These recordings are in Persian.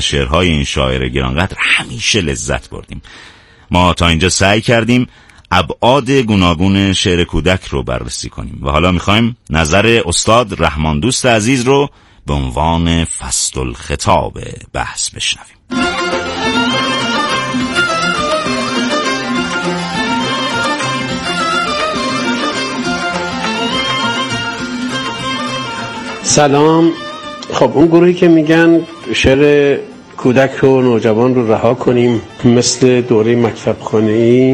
شعرهای این شاعر گرانقدر همیشه لذت بردیم. ما تا اینجا سعی کردیم ابعاد گوناگون شعر کودک رو بررسی کنیم و حالا میخوایم نظر استاد رحمان دوست عزیز رو به عنوان فصل الخطاب بحث بشنویم. سلام. خب اون گروهی که میگن شعر کودک و نوجوان رو رها کنیم، مثل دوره مکتب خانه‌ای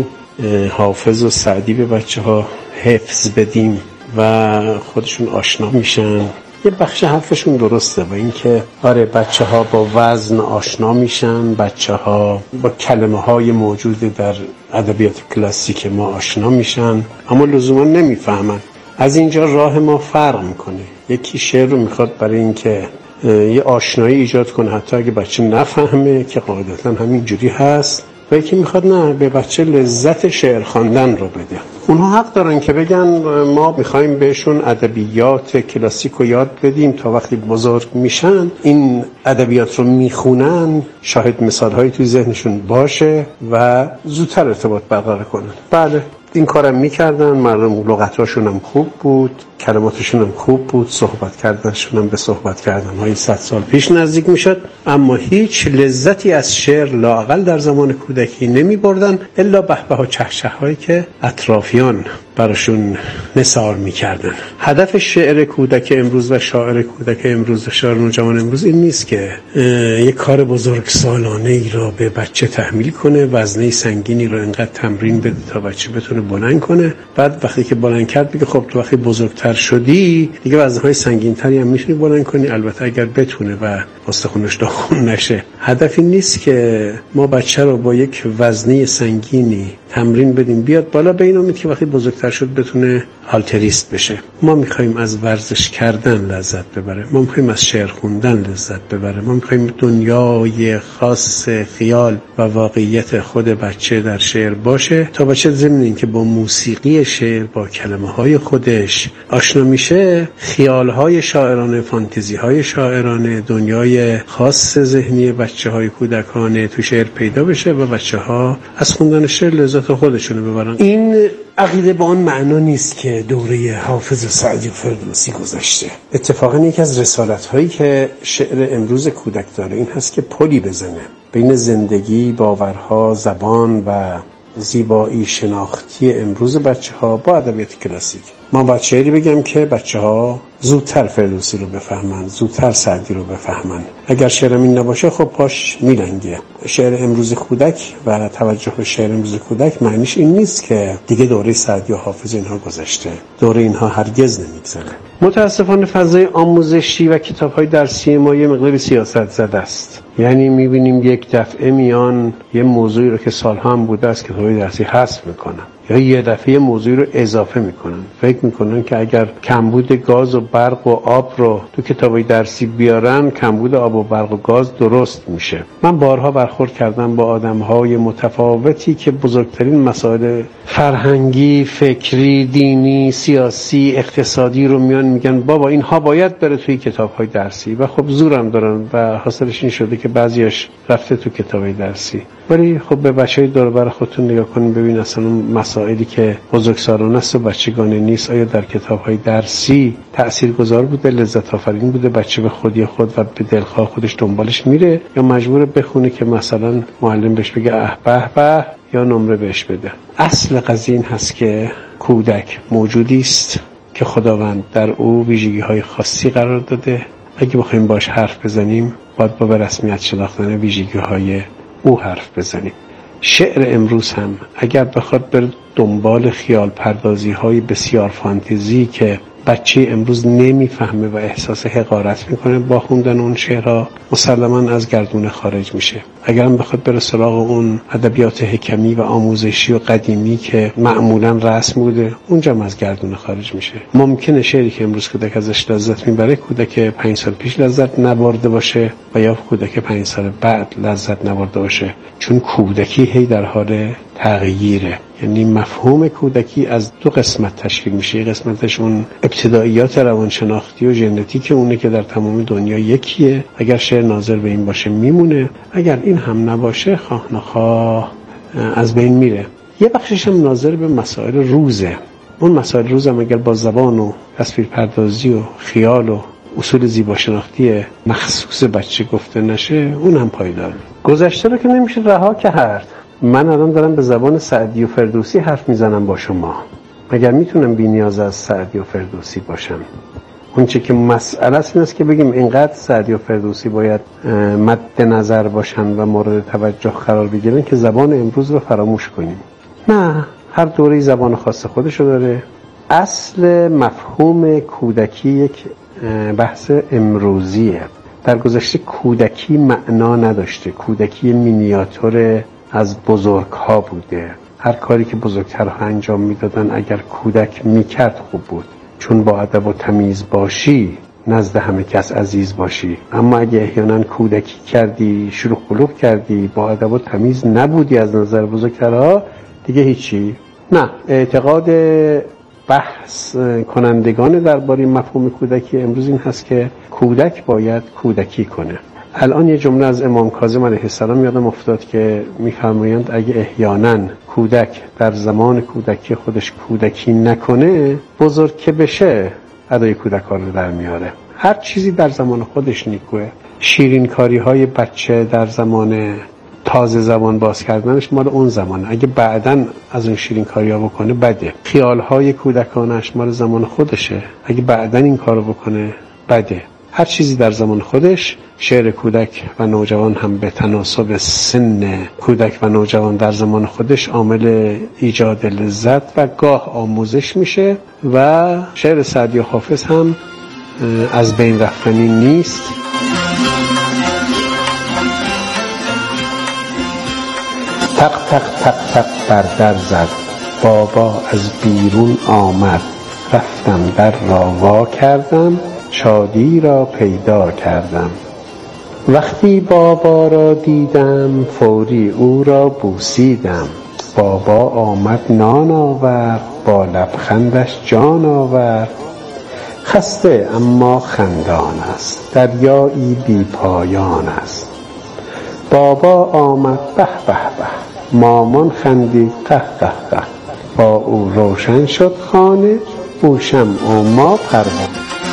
حافظ و سعدی به بچه ها حفظ بدیم و خودشون آشنا میشن، یه بخش حرفشون درسته و اینکه آره بچه ها با وزن آشنا میشن، بچه ها با کلمه های موجود در ادبیات کلاسیک ما آشنا میشن، اما لزوما نمیفهمن. از اینجا راه ما فرق میکنه. یکی شعر رو میخواد برای اینکه یه آشنایی ایجاد کنه حتی اگه بچه نفهمه که قاعدتا همینجوری هست، و یکی میخواد نه، به بچه لذت شعر خواندن رو بده. اونها حق دارن که بگن ما میخوایم بهشون ادبیات کلاسیک رو یاد بدیم تا وقتی بزرگ میشن این ادبیات رو میخونن شاهد مثالهایی توی ذهنشون باشه و زودتر ارتباط برقرار کنن. بله این کارم میکردن، مردم لغتاشون هم خوب بود، کلماتشون هم خوب بود، صحبت کردنشون هم به صحبت کردنهای 100 سال پیش نزدیک میشد، اما هیچ لذتی از شعر لااقل در زمان کودکی نمی بردن الا بهبه و چهچه هایی که اطرافیان براشون نثار میکردن. هدف شعر کودک امروز و شاعر کودک امروز و شاعر نوجوان امروز این نیست که یک کار بزرگ سالانه ای را به بچه تحمیل کنه، وزنه سنگینی را انقدر تمرین بده تا بچه بتونه بلند کنه، بعد وقتی که بلند کرد بگه خب تو وقتی بزرگتر شدی دیگه وزنهای سنگین‌تری هم میتونی بلند کنی، البته اگر بتونه و استخونش داغون نشه. هدفی نیست که ما بچه رو با یک وزنه سنگینی تمرین بدیم بیاد بالا به این امید که وقتی بزرگتر شد بتونه آلتریست بشه. ما میخوایم از ورزش کردن لذت ببره، ما میخوایم از شعر خوندن لذت ببره، ما میخوایم دنیای خاص خیال و واقعیت خود بچه در شعر باشه تا بچه ضمن این که با موسیقی شعر با کلمه های خودش آشنا میشه، خیالهای شاعرانه، فانتزیهای شاعرانه، دنیای خاص ذهنی بچه های کودکانه تو شعر پیدا بشه و بچه ها از خوندن شعر لذت خودشونو ببرن. این عقیده با آن معنا نیست که دوره حافظ و سعدی و فردوسی گذشته. اتفاقا یکی از رسالت‌هایی که شعر امروز کودک داره این هست که پلی بزنه بین زندگی، باورها، زبان و زیبایی شناختی امروز بچه‌ها با ادبیات کلاسیک. ما باید شعری بگم که بچه‌ها زودتر فردوسی رو بفهمن، زودتر سعدی رو بفهمن. اگر شعرم این نباشه خب پاش میلنگه. شعر امروز کودک و توجه به شعر امروز کودک معنیش این نیست که دیگه دوره سعدی و حافظ اینها گذشته. دوره اینها هرگز نمیگذره. متاسفانه فضای آموزشی و کتاب‌های درسی ما یه مقدار سیاست زده است. یعنی می‌بینیم یک دفعه میان یه موضوعی رو که سال‌ها هم بوده است کتاب‌های درسی حذف می‌کنن یا یه دفعه موضوعی رو اضافه می‌کنن. فکر می‌کنن که اگر کمبود گاز و برق و آب رو تو کتاب‌های درسی بیارن کمبود آب و برق و گاز درست میشه. من بارها برخورد کردم با آدم‌های متفاوتی که بزرگترین مسائل فرهنگی، فکری، دینی، سیاسی، اقتصادی رو میان میگن بابا اینها باید بره توی کتاب‌های درسی و خب زورم دارن و حاصلش این شده که بعضیاش رفته تو کتاب‌های درسی. ولی خب به بچه‌های دور و بر خودتون نگاه کنین ببین اصلا اون مسائلی که بزرگسالانه است و بچگانه نیست آیا در کتاب‌های درسی تاثیرگذار بوده، لذت آفرین بوده، بچه به خودی خود و به دلخواه خودش دنبالش میره یا مجبور بخونه که مثلا معلم بهش بگه اه به به یا نمره بهش بده. اصل قضیه این هست که کودک موجودی است که خداوند در او ویژگی‌های خاصی قرار داده. اگه بخوایم باش حرف بزنیم باید با به رسمیت شناختن ویژگی‌های او حرف بزنیم. شعر امروز هم اگر بخواد بر دنبال خیال پردازی های بسیار فانتزی که بچه امروز نمیفهمه و احساس حقارت میکنه با خوندن اون شعرها مسلماً از گردونه خارج میشه. اگر هم بخواد بره سراغ اون ادبیات حکمی و آموزشی و قدیمی که معمولاً رسم بوده اونجا هم از گردونه خارج میشه. ممکنه شعری که امروز کودک ازش لذت میبره کودک 5 سال پیش لذت نبرده باشه و یا کودک 5 سال بعد لذت نبرده باشه، چون کودکی هی در حال تغییره. یعنی مفهوم کودکی از دو قسمت تشکیل میشه. قسمتش اون ابتداییات روانشناختی و ژنتیک اونه که در تمام دنیا یکیه. اگر شعر ناظر به این باشه میمونه، اگر این هم نباشه خواه نخواه از بین میره. یه بخشش هم ناظر به مسائل روزه. اون مسائل روز هم اگر با زبان و تصویر پردازی و خیال و اصول زیباشناختی مخصوص بچه گفته نشه، اون هم پایدار. گذشته رو که نمیشه رها کرد. من الان دارم به زبان سعدی و فردوسی حرف میزنم با شما، مگر میتونم بی نیاز از سعدی و فردوسی باشم؟ اون چه که مسئله است این است که بگیم اینقدر سعدی و فردوسی باید مد نظر باشن و مورد توجه قرار بگیرن که زبان امروز رو فراموش کنیم. نه، هر دوره زبان خاص خودشو داره. اصل مفهوم کودکی یک بحث امروزیه. در گذشته کودکی معنا نداشته. کودکی مینیاتور از بزرگ ها بوده. هر کاری که بزرگترها انجام میدادن اگر کودک میکرد خوب بود، چون با ادب و تمیز باشی نزد همه کس عزیز باشی. اما اگه احیانا کودکی کردی، شلوغ قلوغ کردی، با ادب و تمیز نبودی از نظر بزرگترها، دیگه هیچی. نه، اعتقاد بحث کنندگان درباره مفهوم کودکی امروز این هست که کودک باید کودکی کنه. الان یه جمله از امام کاظم علیه السلام یادم افتاد که میفرمایند اگه احیانا کودک در زمان کودکی خودش کودکی نکنه، بزرگ که بشه ادای کودکان رو در میاره. هر چیزی در زمان خودش نیکوه. شیرینکاری های بچه در زمان تازه زبان باز کردنش مال اون زمان، اگه بعداً از اون شیرینکاری ها بکنه بده. خیال های کودکانش مال زمان خودشه، اگه بعداً این کارو بکنه بده. هر چیزی در زمان خودش. شعر کودک و نوجوان هم به تناسب سن کودک و نوجوان در زمان خودش عامل ایجاد لذت و گاه آموزش میشه و شعر سعدی و حافظ هم از بین رفتنی نیست. تق تق تق تق بر در زد، بابا از بیرون آمد، رفتم در را وا کردم، شادی را پیدا کردم. وقتی بابا را دیدم، فوری او را بوسیدم. بابا آمد نان آورد، با لبخندش جان آورد. خسته اما خندان است، دریایی بی پایان است. بابا آمد به به به، مامان خندید قه قه قه. با او روشن شد خانه، او شمع و ما پروانه.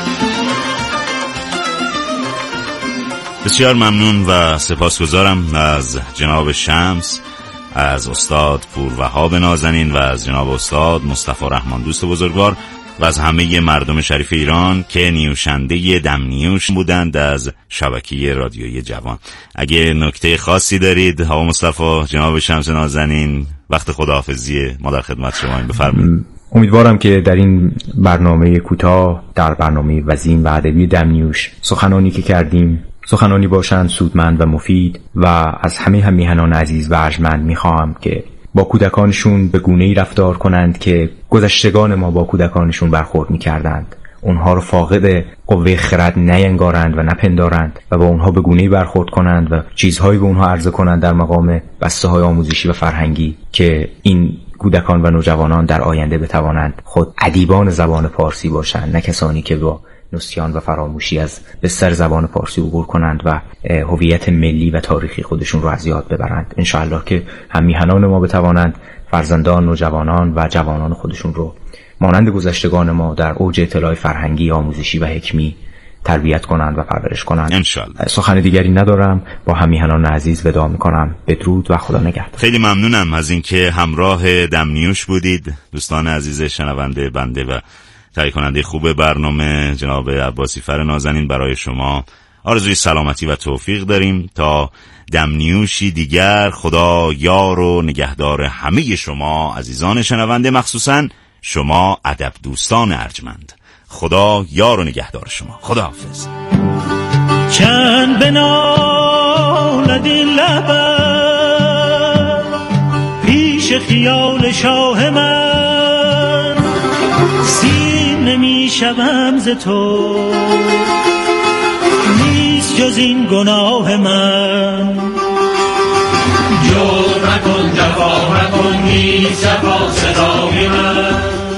بسیار ممنون و سپاسگزارم از جناب شمس، از استاد پوروهاب نازنین و از جناب استاد مصطفی رحمان دوست بزرگوار و از همه مردم شریف ایران که نیوشنده دمنیوش بودند از شبکه رادیویی جوان. اگه نکته خاصی دارید آقا مصطفی، جناب شمس نازنین، وقت خداحافظی ما در خدمت شما، این بفرمایید. امیدوارم که در این برنامه کوتاه، در برنامه وزین و ادبی دمنیوش، سخنانی که کردیم سخنانی باشند سودمند و مفید و از همه میهنان عزیز و ارجمند میخواهم که با کودکانشون به گونه‌ای رفتار کنند که گذشتگان ما با کودکانشون برخورد میکردند. اونها رو فاقد قوه خرد نینگارند و نپندارند و با اونها به گونه‌ای برخورد کنند و چیزهایی به اونها عرضه کنند در مقام بسته‌های آموزشی و فرهنگی که این کودکان و نوجوانان در آینده بتوانند خود ادیبان زبان پارسی باشند، نه کسانی که با نسیان و فراموشی از بستر زبان پارسی عبور کنند و هویت ملی و تاریخی خودشون رو از یاد ببرند. انشاءالله که هم میهنان ما بتوانند فرزندان، نوجوانان و جوانان خودشون رو مانند گذشتگان ما در اوج اطلاع فرهنگی، آموزشی و حکمی تربیت کنند و پرورش کنند. انشاءالله. سخن دیگری ندارم، با هم میهنان عزیز وداع میکنم. بدرود و خدا نگهدار. خیلی ممنونم از اینکه همراه دمنیوش بودید. دوستان عزیز شنونده بنده و تهیه کننده خوب برنامه جناب عباسی فر نازنین، برای شما آرزوی سلامتی و توفیق داریم تا دمنیوشی دیگر. خدا یار و نگهدار همه شما عزیزان شنونده، مخصوصا شما ادب دوستان ارجمند. خدا یار و نگهدار شما. خدا حافظ. چند بنالد این لبم پیش خیال شاه من، سیر نمی شوم ز تو، نیست جز این گناه من. مکن جفا مکن نیست جفا صدای من.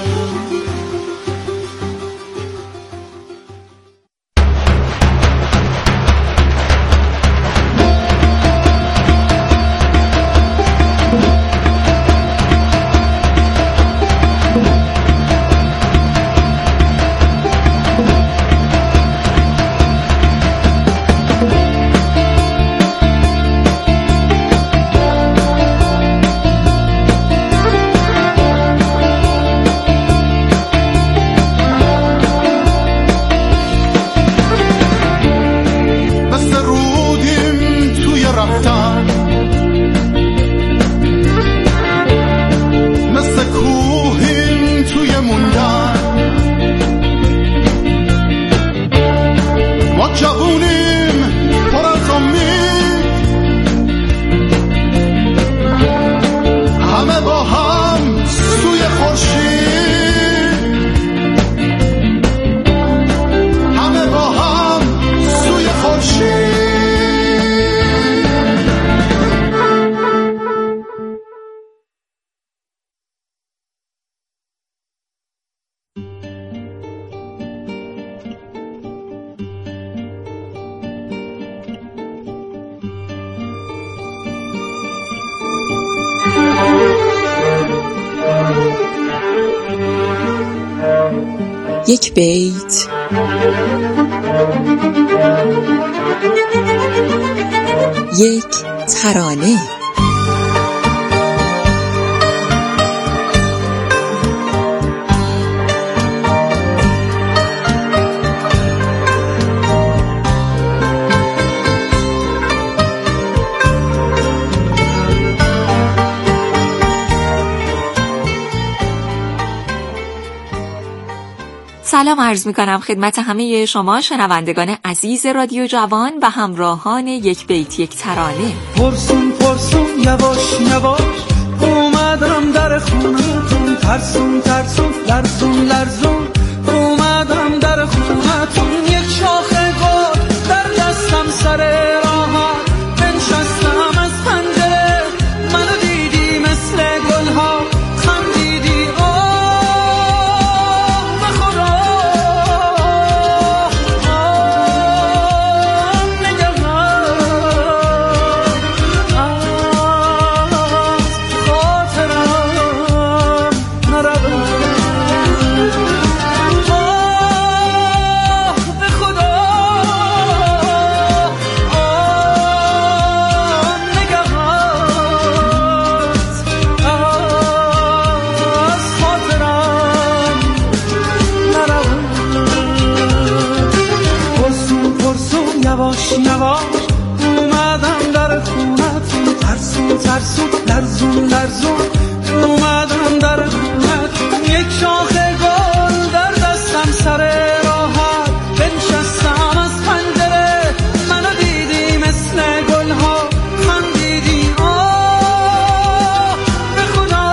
یک بیت، یک ترانه. سلام عرض می‌کنم خدمت همه شما شنوندگان عزیز رادیو جوان و همراهان یک بیت یک ترانه. پرسون پرسون یواش یواش اومدم در خونتون، ترسون ترسون لرزون لرزون اومدم در خونتون. یک شاخه گل در دستم سر راهت بنشستم از پنجره، منو دیدی مثل گلها خندیدی. یواش یواش اومدم در خونتون، ترسون ترسون لرزون لرزون اومدم در خونتون. یک شاخه گل در دستم سر راهت بنشستم از پنجره، منو دیدی مثل گلها خندیدی. به خدا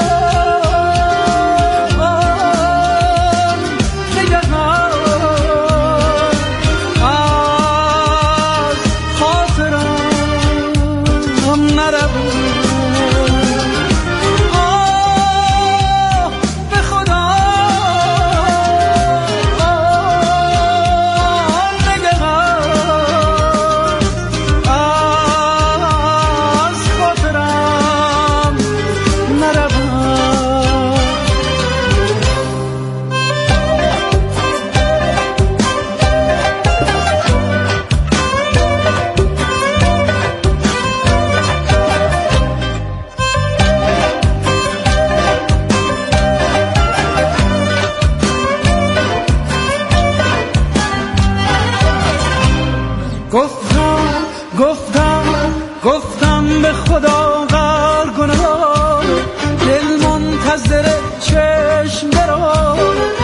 گفتم به خدا غر گناه، دل منتظر چشم برو.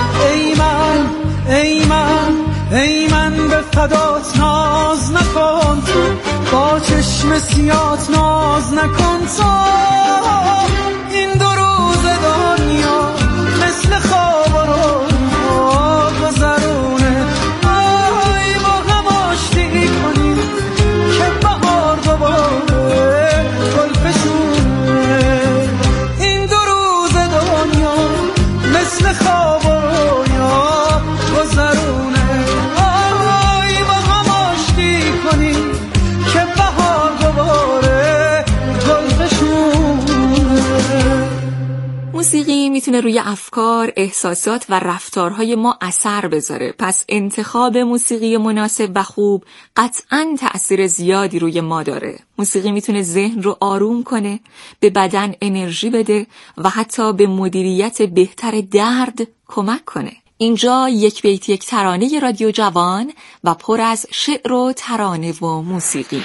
ای من به فدات ناز نکن، با چشم سیات ناز نکن. تو این دو روز دنیا مثل خواب رو گذرونه، آی با هم آشتی کنیم که بهار دوباره گل فشونه. میتونه روی افکار، احساسات و رفتارهای ما اثر بذاره. پس انتخاب موسیقی مناسب و خوب قطعاً تأثیر زیادی روی ما داره. موسیقی میتونه ذهن رو آروم کنه، به بدن انرژی بده و حتی به مدیریت بهتر درد کمک کنه. اینجا یک بیت یک ترانه رادیو جوان و پر از شعر و ترانه و موسیقی.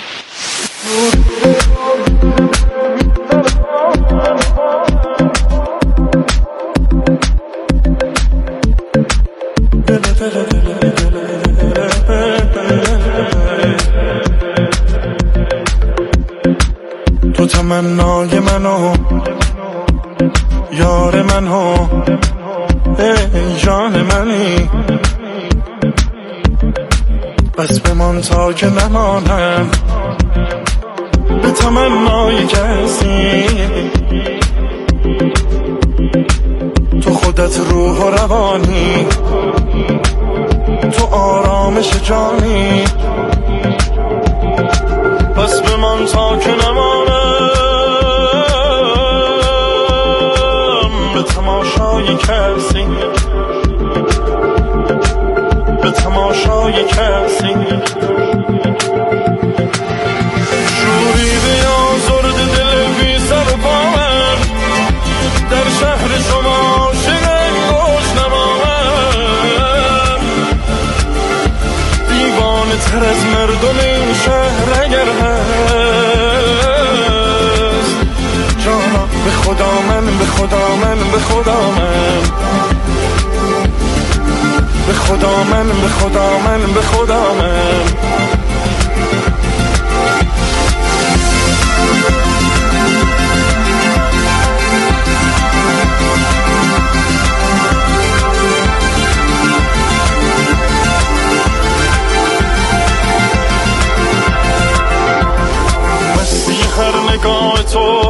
تو تمنای منو، یار منو، ای جان منی، بس بمان تا که نمانم به تمنای کسی. تو خودت روح و روانی، تو آرامش جانی، بس بمان تا که نمانم به تماشای کسی، به تماشای کسی. شوریده آزرد دل بی سر و پا من، در شهر شما عاشق انگوش نمامم. دیوانه تر از مردم این شهر اگر هست، جانا به خدا من، به خدا من، به خدا من، به خدا من، به خدا من، به خدا من. مستی هر نگاه تو،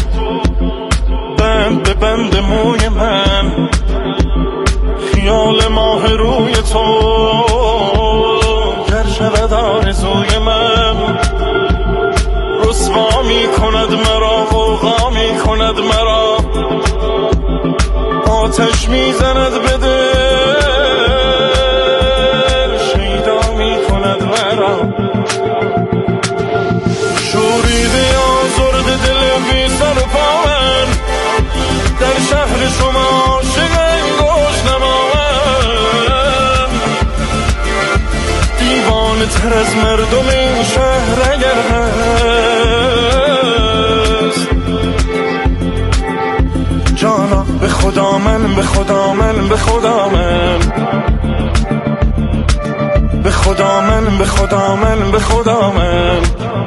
بند به بند موی من، خیال ماه روی تو گر شود آرزوی من. رسوا می کند مرا، غوغا می کند مرا، آتش می زند به دل، شیدا می کند مرا. شوریده آزرد دل بی سر و پا من، در شهر شما عاشق انگوش نمامم. دیوانه تر از مردم این شهر اگر هست، جانا به خدا من، به خدا من، به خدا من، به خدا من، به خدا من، به خدا من.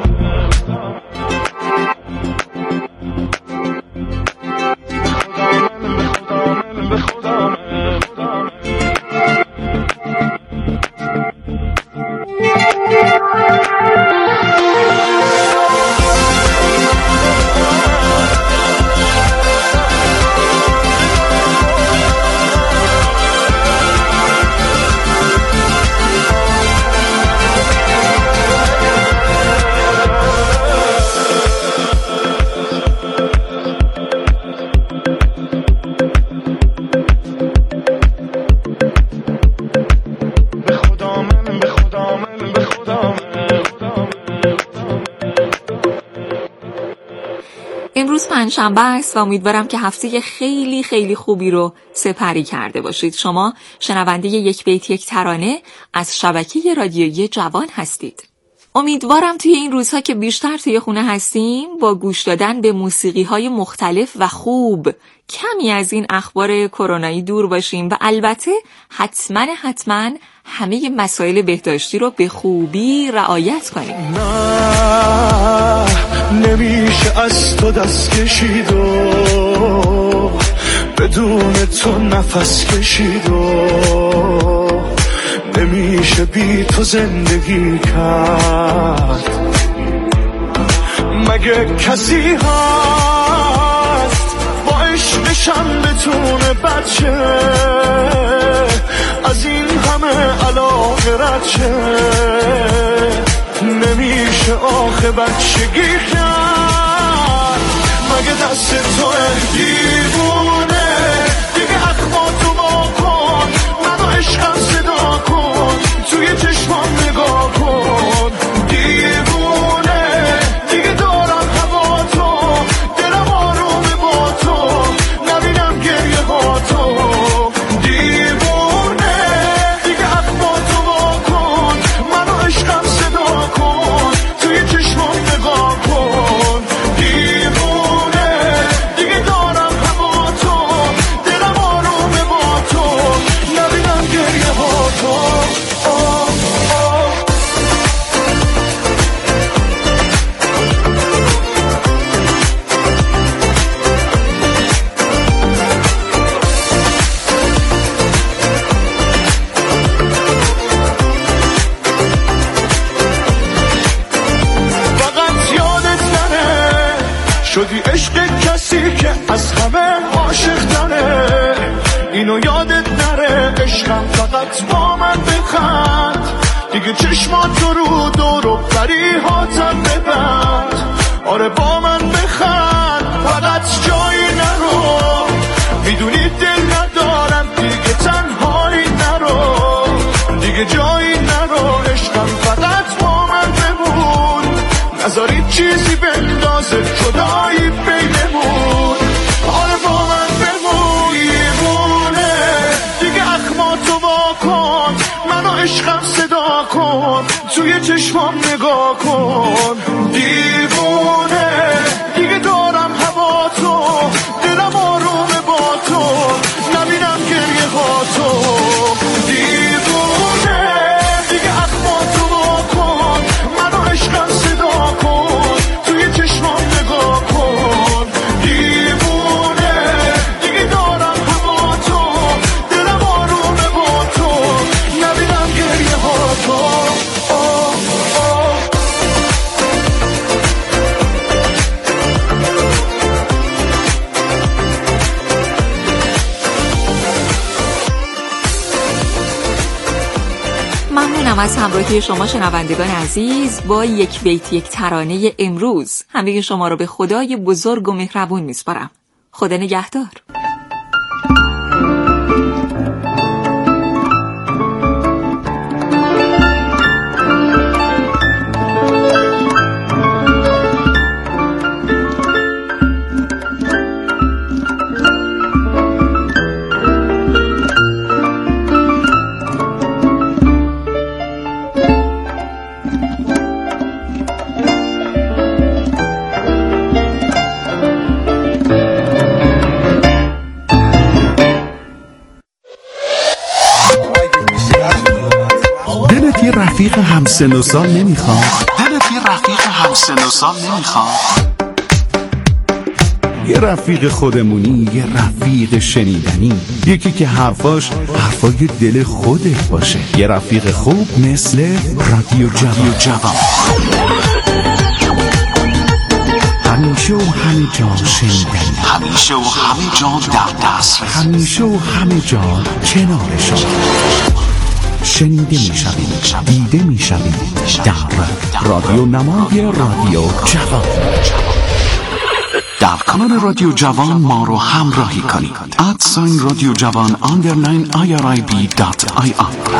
امروز پنجشنبه است و امیدوارم که هفته خیلی خیلی خوبی رو سپری کرده باشید. شما شنونده یک بیت یک ترانه از شبکه رادیویی جوان هستید. امیدوارم توی این روزها که بیشتر توی خونه هستیم با گوش دادن به موسیقی‌های مختلف و خوب کمی از این اخبار کرونایی دور باشیم و البته حتما همه مسائل بهداشتی رو به خوبی رعایت کنیم. نه نمیشه از تو دست کشید و بدون تو نفس کشید و نمیشه بی تو زندگی کرد. مگه کسی هست با عشقشم بتونه بچه از این همه علاقه رد شه؟ نمیشه آخه بچگی کرد. مگه دست تو دیوونه شدی عشق کسی که از همه عاشق تره، اینو یادت نره عشقم فقط با من بخند، دیگه چشماتو رو دور و فریحاتم ببند، آره با من بخند فقط جایی نرو، میدونی دل ندارم دیگه تنهایی نرو، دیگه جایی نرو عشقم فقط با من بمون، نذاری چیزی بندازه جدایی بینمون، آره با من بمون دیوونه، دیگه اخماتو واکن منو عشقم صدا کن، توی چشمام نگاه کن دیوونه، دیگه دارم هوا تو، دلم آرومه با تو، نبینم گریه ها تو دیوونه، دیگه اخماتو واکن منو عشقم صدا کن، توی چشمام نگاه کن دیوونه، دیگه دارم هوا تو، دلم آرومه با تو، نبینم گریه ها تو. ممنونم از همراهی شما شنوندگان عزیز با یک بیت یک ترانه امروز. همه شما رو به خدای بزرگ و مهربون میسپارم. خدا نگهدار. رفیق همسن و سال نمیخواد؟ دلت یه رفیق همسن و سال نمیخواد؟ یه رفیق خودمونی، یه رفیق شنیدنی، یکی که حرفاش حرفای دل خودت باشه، یه رفیق خوب مثل رادیو جوان. همیشه و همه جا شنیدنی، همیشه و همه جا در دست، همیشه و همه جا کنار شما، شنیده میشویم، دیده میشویم در رادیو نمای رادیو جوان. در کانال رادیو جوان ما رو همراهی کنید. @رادیو جوان _IRIB.IR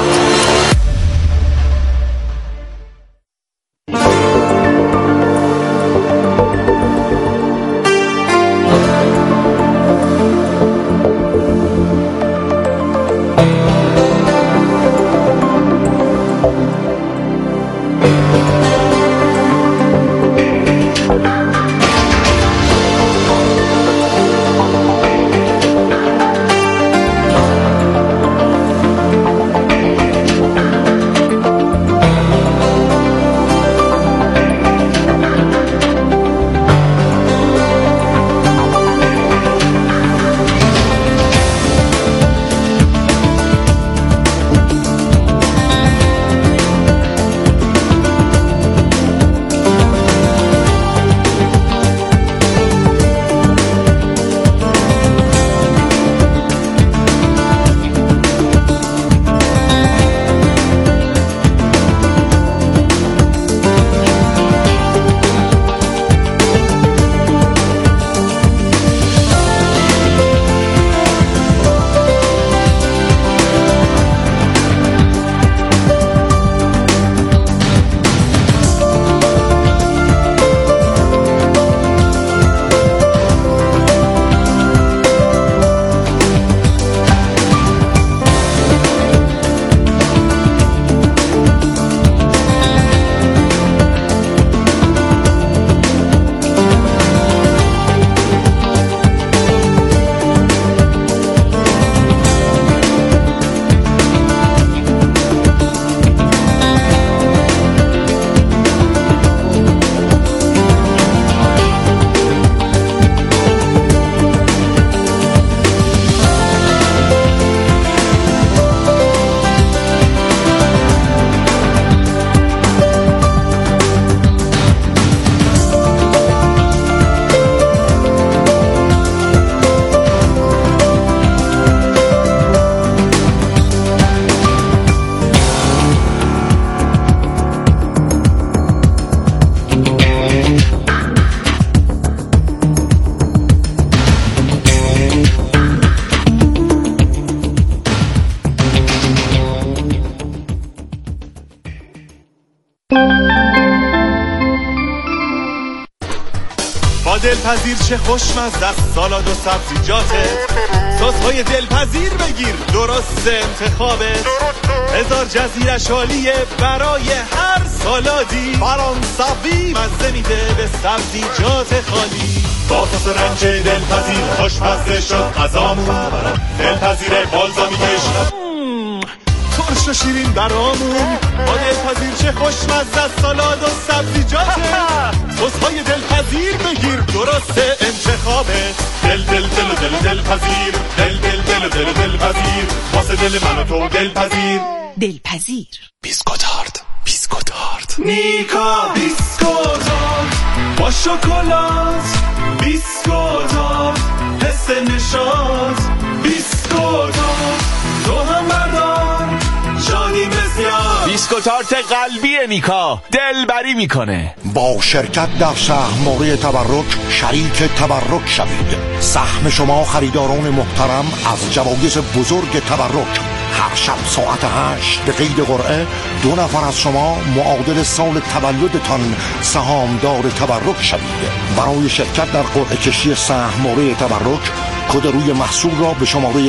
با دلپذیر چه خوشمزه است سالاد و سبزیجاتت. سس‌های دلپذیر بگیر درست انتخابت. هزار جزیرش عالیه برای هر سالادی. فرانسوی مزه میده به سبزیجات خالی. با سس رنج دلپذیر خوشمزه شد غذامون. دلپذیر بالزامیکش ترش و شیرین برامون. با دلپذیر چه خوشمزه است سالاد و سبزیجات. سس‌های دلپذیر بگیر درست انتخابت. دل دل دل دل دلپذیر. دل دل دل دل دلپذیر. واسه دل من و تو دلپذیر. دلپذیر بیسکوتارد. بیسکوتارد میکا بیسکوتارد با شکلات. بیسکوتارد حس نشاط. بیسکوتارد تو هم بردار شادی بسیار. بیسکوتارت قلبی میکا دلبری میکنه. با شرکت در سهم‌موری تبرک شریک تبرک شوید. سهم شما خریداران محترم از جوایز بزرگ تبرک. هر شب ساعت 8 به قید قرعه 2 نفر از شما معادل سال تولدتان سهامدار تبرک شوید. برای شرکت در قرعه کشی سهم‌موری تبرک کد روی محصول را به شماره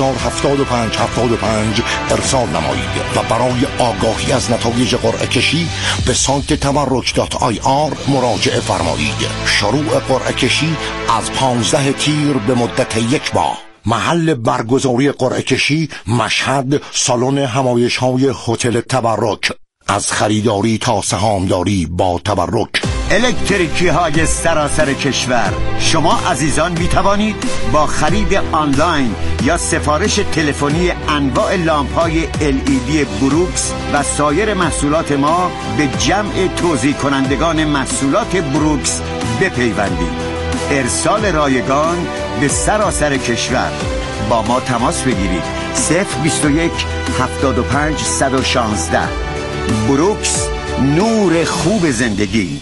307575 ارسال نمایید و برای آگاهی از نتایج قرعه کشی به سایت tabarruk.ir مراجعه فرمایید. شروع قرعه کشی از 15 تیر به مدت 1 ماه. محل برگزاری قرعه کشی مشهد سالن همایش‌های هتل تبرک. از خریداری تا سهامداری با تبرک. الکتریکی های سراسر کشور. شما عزیزان می توانید با خرید آنلاین یا سفارش تلفنی انواع لامپ های LED بروکس و سایر محصولات ما به جمع توزیع کنندگان محصولات بروکس بپیوندید. ارسال رایگان به سراسر کشور. با ما تماس بگیرید. 021 75 116. بروکس، نور خوب زندگی.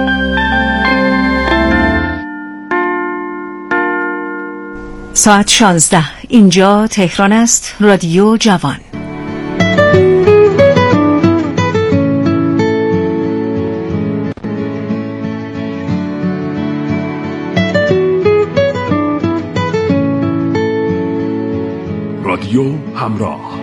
ساعت 16. اینجا تهران است. رادیو جوان. رادیو همراه.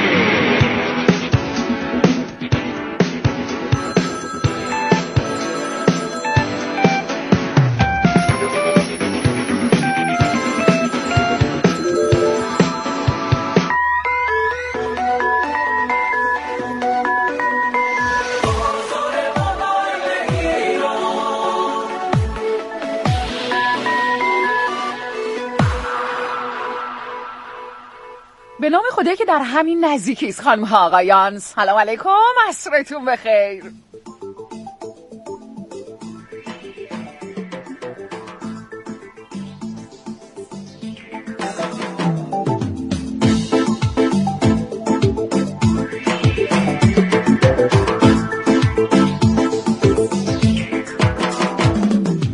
به نام خدایی که در همین نزدیکی است. خانم ها آقایان سلام علیکم، عصرتون بخیر.